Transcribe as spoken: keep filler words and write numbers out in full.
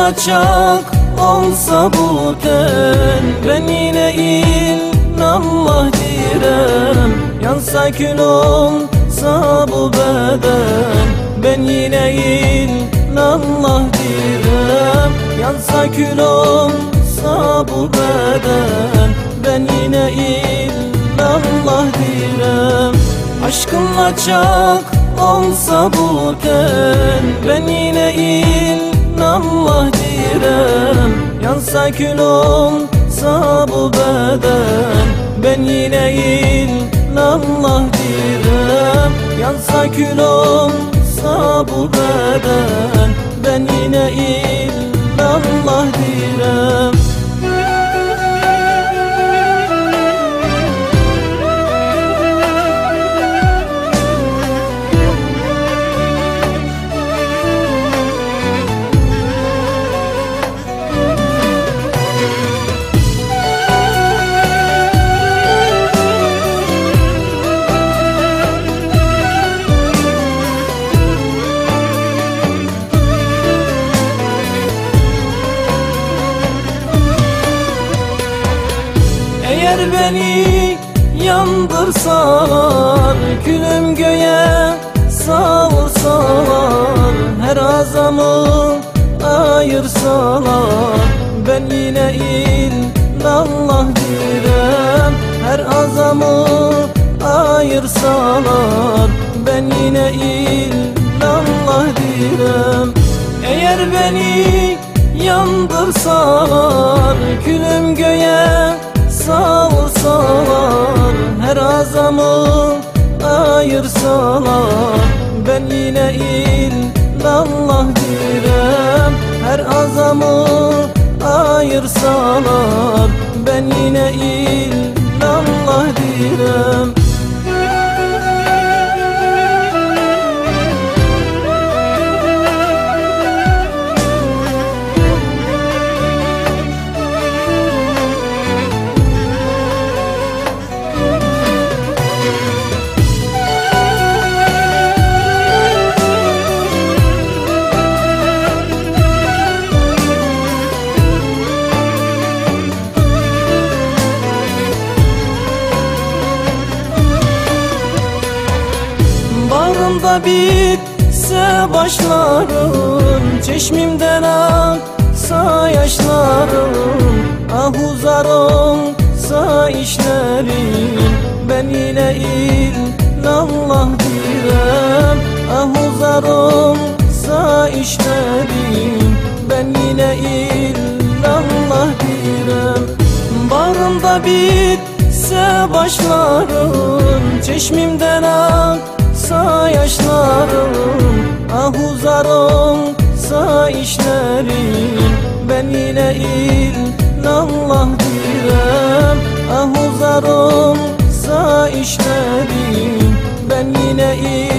Aşkınla çok olsa bu ten, ben yine illallah direm. Yansa kül olsa bu beden, ben yine illallah direm. Yansa kül olsa bu beden, ben yine illallah direm. Aşkınla çok olsa bu ten, ben yine illallah direm. Yansa kül olsa bu beden, ben yine illallah direm. Yansa kül olsa bu beden, ben yine illallah direm. Eğer beni yandırsalar, külüm göğe savursalar, her azamı ayırsalar, ben yine illallah direm. Her azamı ayırsalar, ben yine illallah direm. Eğer beni yandırsalar, külüm göğe savursalar, her azamı ayırsalar, ben yine illallah direm. Her azamı ayırsalar, ben yine illallah direm. Bağrımda bitse başlarım, çeşmimden aksa yaşlarım. Ah uzar olsa işlerim, ben yine illallah direm. Ah uzar olsa işlerim, ben yine illallah direm. Bağrımda bitse başlarım, çeşmimden aksa yaşlarım. Ah uzar olsa işlerim, ben yine illallah direm. Ah uzar olsa işlerim, ben yine illallah